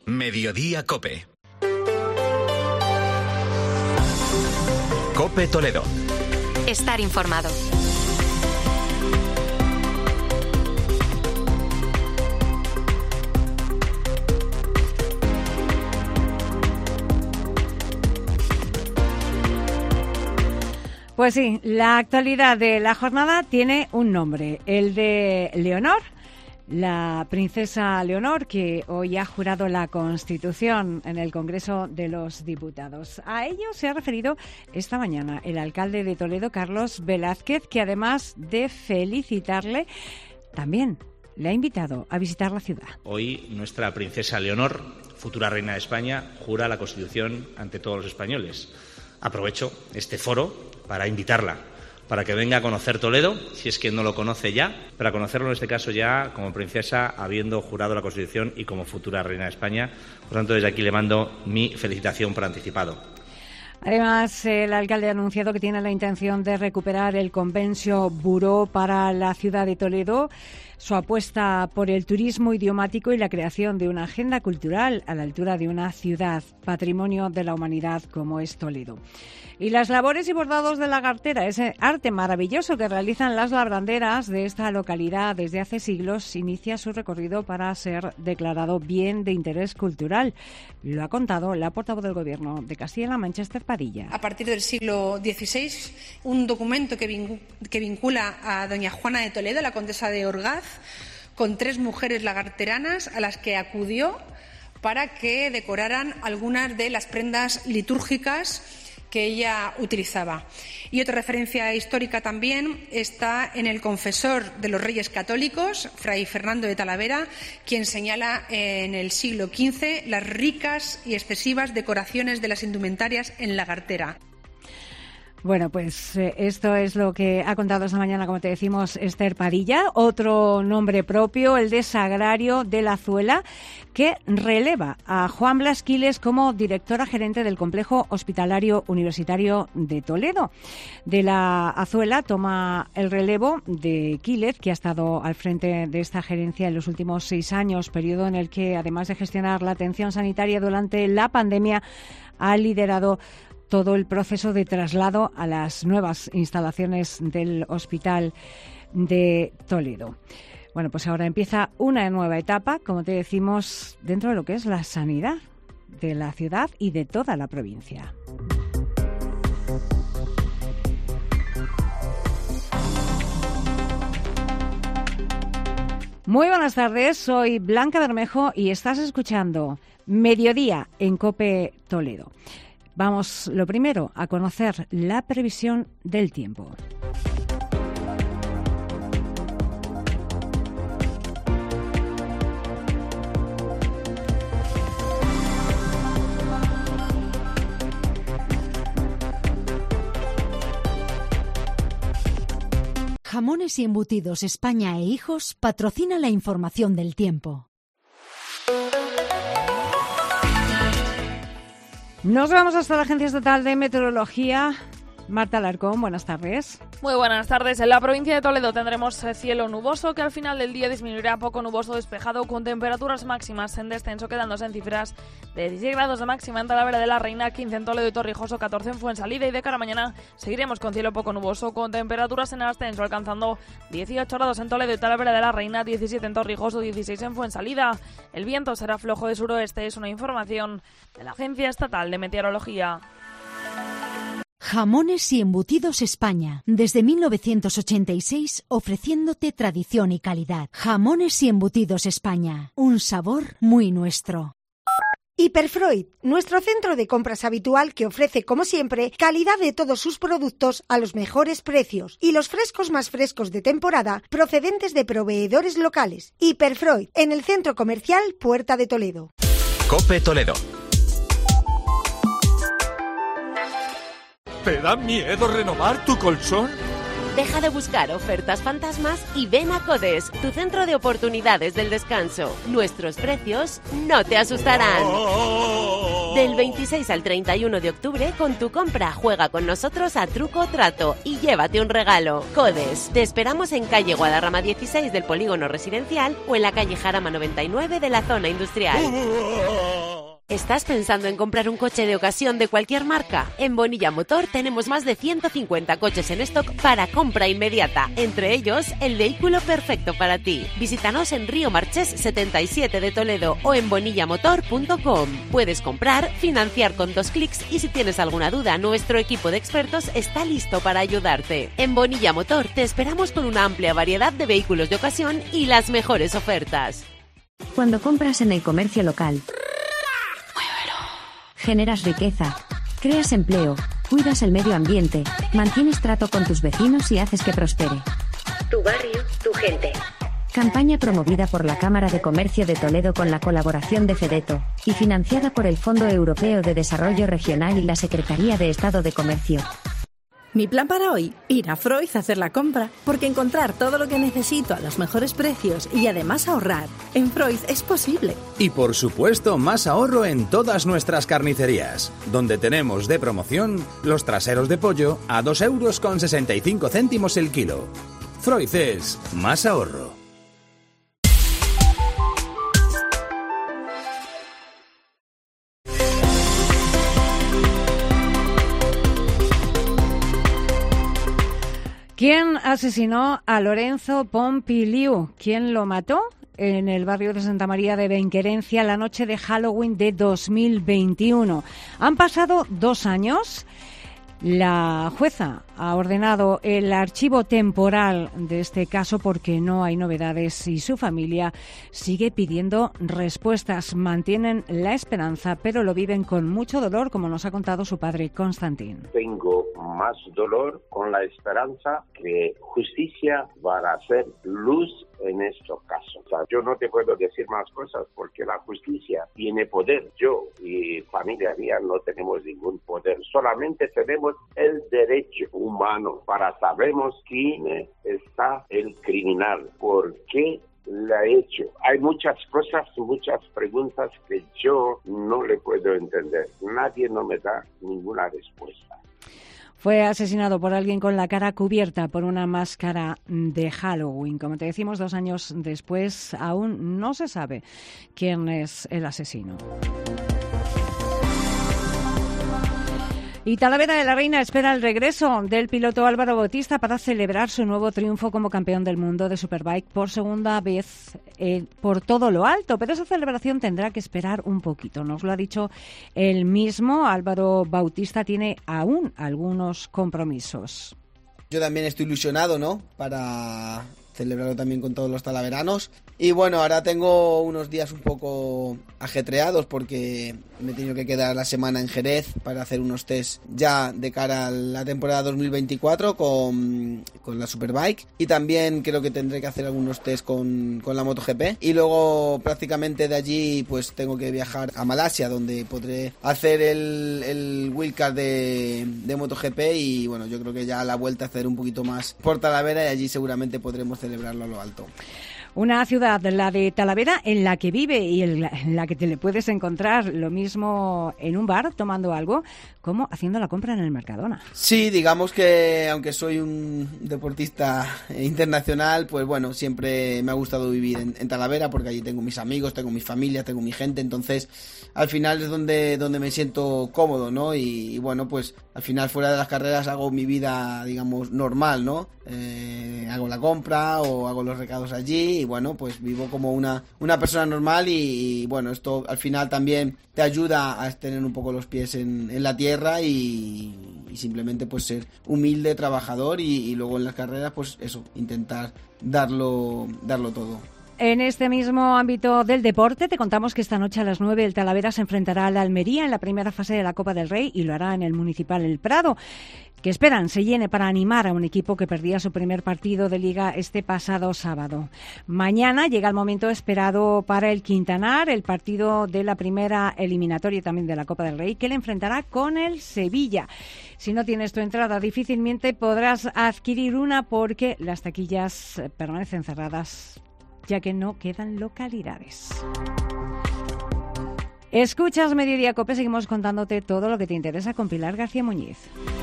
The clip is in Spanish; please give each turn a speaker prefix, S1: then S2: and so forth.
S1: Mediodía COPE. COPE Toledo.
S2: Estar informado.
S3: Pues sí, la actualidad de la jornada tiene un nombre, el de Leonor, la princesa Leonor, que hoy ha jurado la Constitución en el Congreso de los Diputados. A ello se ha referido esta mañana el alcalde de Toledo, Carlos Velázquez, que además de felicitarle, también le ha invitado a visitar la ciudad.
S4: Hoy nuestra princesa Leonor, futura reina de España, jura la Constitución ante todos los españoles. Aprovecho este foro para invitarla, para que venga a conocer Toledo, si es que no lo conoce ya, para conocerlo en este caso ya como princesa, habiendo jurado la Constitución y como futura reina de España. Por tanto, desde aquí le mando mi felicitación por anticipado.
S3: Además, el alcalde ha anunciado que tiene la intención de recuperar el Convention Bureau para la ciudad de Toledo, su apuesta por el turismo idiomático y la creación de una agenda cultural a la altura de una ciudad, patrimonio de la humanidad como es Toledo. Y las labores y bordados de lagartera, ese arte maravilloso que realizan las labranderas de esta localidad desde hace siglos, inicia su recorrido para ser declarado bien de interés cultural. Lo ha contado la portavoz del Gobierno de Castilla-La Mancha, Esther Padilla.
S5: A partir del siglo XVI, un documento que vincula a doña Juana de Toledo, la condesa de Orgaz, con 3 mujeres lagarteranas a las que acudió para que decoraran algunas de las prendas litúrgicas que ella utilizaba. Y otra referencia histórica también está en el confesor de los Reyes Católicos, Fray Fernando de Talavera, quien señala en el siglo XV las ricas y excesivas decoraciones de las indumentarias en lagartera.
S3: Bueno, pues esto es lo que ha contado esta mañana, como te decimos, Esther Padilla. Otro nombre propio, el de Sagrario de la Azuela, que releva a Juan Blas Quiles como directora gerente del Complejo Hospitalario Universitario de Toledo. De la Azuela toma el relevo de Quiles, que ha estado al frente de esta gerencia en los últimos 6 años, periodo en el que, además de gestionar la atención sanitaria durante la pandemia, ha liderado todo el proceso de traslado a las nuevas instalaciones del Hospital de Toledo. Bueno, pues ahora empieza una nueva etapa, como te decimos, dentro de lo que es la sanidad de la ciudad y de toda la provincia. Muy buenas tardes, soy Blanca Bermejo y estás escuchando Mediodía en COPE Toledo. Vamos, lo primero, a conocer la previsión del tiempo.
S6: Jamones y Embutidos España e Hijos patrocina la información del tiempo.
S3: Nos vamos hasta la Agencia Estatal de Meteorología. Marta Alarcón, buenas tardes.
S7: Muy buenas tardes. En la provincia de Toledo tendremos cielo nuboso, que al final del día disminuirá a poco nuboso despejado, con temperaturas máximas en descenso, quedándose en cifras de 16 grados de máxima en Talavera de la Reina, 15 en Toledo y Torrijoso, 14 en Fuensalida, y de cara a mañana seguiremos con cielo poco nuboso, con temperaturas en ascenso, alcanzando 18 grados en Toledo y Talavera de la Reina, 17 en Torrijoso, 16 en Fuensalida. El viento será flojo de suroeste, es una información de la Agencia Estatal de Meteorología.
S6: Jamones y Embutidos España, desde 1986 ofreciéndote tradición y calidad. Jamones y Embutidos España, un sabor muy nuestro.
S8: Hiperfreud, nuestro centro de compras habitual que ofrece, como siempre, calidad de todos sus productos a los mejores precios y los frescos más frescos de temporada procedentes de proveedores locales. Hiperfreud, en el Centro Comercial Puerta de Toledo.
S1: COPE Toledo.
S9: ¿Te da miedo renovar tu colchón?
S10: Deja de buscar ofertas fantasmas y ven a Codes, tu centro de oportunidades del descanso. Nuestros precios no te asustarán. Del 26 al 31 de octubre, con tu compra, juega con nosotros a truco o trato y llévate un regalo. Codes, te esperamos en calle Guadarrama 16 del polígono residencial o en la calle Jarama 99 de la zona industrial. ¿Estás pensando en comprar un coche de ocasión de cualquier marca? En Bonilla Motor tenemos más de 150 coches en stock para compra inmediata, entre ellos el vehículo perfecto para ti. Visítanos en Río Marchés 77 de Toledo o en bonillamotor.com. Puedes comprar, financiar con 2 clics y si tienes alguna duda, nuestro equipo de expertos está listo para ayudarte. En Bonilla Motor te esperamos con una amplia variedad de vehículos de ocasión y las mejores ofertas.
S6: Cuando compras en el comercio local, generas riqueza, creas empleo, cuidas el medio ambiente, mantienes trato con tus vecinos y haces que prospere.
S2: Tu barrio, tu gente.
S6: Campaña promovida por la Cámara de Comercio de Toledo con la colaboración de Fedeto y financiada por el Fondo Europeo de Desarrollo Regional y la Secretaría de Estado de Comercio.
S11: Mi plan para hoy, ir a Freud a hacer la compra, porque encontrar todo lo que necesito a los mejores precios y además ahorrar, en Freud es posible.
S12: Y por supuesto, más ahorro en todas nuestras carnicerías, donde tenemos de promoción los traseros de pollo a 2,65 € el kilo. Freud es más ahorro.
S3: ¿Quién asesinó a Lorenzo Pompiliu? ¿Quién lo mató? En el barrio de Santa María de Benquerencia la noche de Halloween de 2021. Han pasado 2 años. La jueza ha ordenado el archivo temporal de este caso porque no hay novedades y su familia sigue pidiendo respuestas. Mantienen la esperanza, pero lo viven con mucho dolor, como nos ha contado su padre, Constantín.
S13: Tengo más dolor con la esperanza que justicia va a hacer luz en estos casos. O sea, yo no te puedo decir más cosas porque la justicia tiene poder. Yo y familia mía no tenemos ningún poder. Solamente tenemos el derecho humano para sabernos quién está el criminal, por qué le ha hecho. Hay muchas cosas, muchas preguntas que yo no le puedo entender. Nadie no me da ninguna respuesta.
S3: Fue asesinado por alguien con la cara cubierta por una máscara de Halloween. Como te decimos, 2 años después aún no se sabe quién es el asesino. Y Talavera de la Reina espera el regreso del piloto Álvaro Bautista para celebrar su nuevo triunfo como campeón del mundo de Superbike por segunda vez por todo lo alto. Pero esa celebración tendrá que esperar un poquito. Nos lo ha dicho él mismo. Álvaro Bautista tiene aún algunos compromisos.
S14: Yo también estoy ilusionado, ¿no?, para celebrarlo también con todos los talaveranos. Y bueno, ahora tengo unos días un poco ajetreados porque me he tenido que quedar la semana en Jerez para hacer unos test ya de cara a la temporada 2024 con la Superbike, y también creo que tendré que hacer algunos test con la MotoGP, y luego prácticamente de allí pues tengo que viajar a Malasia, donde podré hacer el wildcard de MotoGP, y bueno, yo creo que ya a la vuelta hacer un poquito más por Talavera y allí seguramente podremos celebrarlo a lo alto.
S3: Una ciudad, la de Talavera, en la que vive y en la que te le puedes encontrar lo mismo en un bar tomando algo como haciendo la compra en el Mercadona.
S14: Sí, digamos que aunque soy un deportista internacional, pues bueno, siempre me ha gustado vivir en Talavera porque allí tengo mis amigos, tengo mi familia, tengo mi gente, entonces al final es donde me siento cómodo, ¿no? Y bueno, pues al final fuera de las carreras hago mi vida, digamos, normal, ¿no? Hago la compra o hago los recados allí y bueno, pues vivo como una persona normal y bueno, esto al final también te ayuda a tener un poco los pies en la tierra y simplemente pues ser humilde, trabajador y luego en las carreras pues eso, intentar darlo todo.
S3: En este mismo ámbito del deporte, te contamos que esta noche a las 9 el Talavera se enfrentará a la Almería en la primera fase de la Copa del Rey y lo hará en el Municipal El Prado, que esperan se llene para animar a un equipo que perdía su primer partido de Liga este pasado sábado. Mañana llega el momento esperado para el Quintanar, el partido de la primera eliminatoria también de la Copa del Rey, que le enfrentará con el Sevilla. Si no tienes tu entrada, difícilmente podrás adquirir una porque las taquillas permanecen cerradas, ya que no quedan localidades. Escuchas Mediodía COPE, seguimos contándote todo lo que te interesa con Pilar García Muñiz.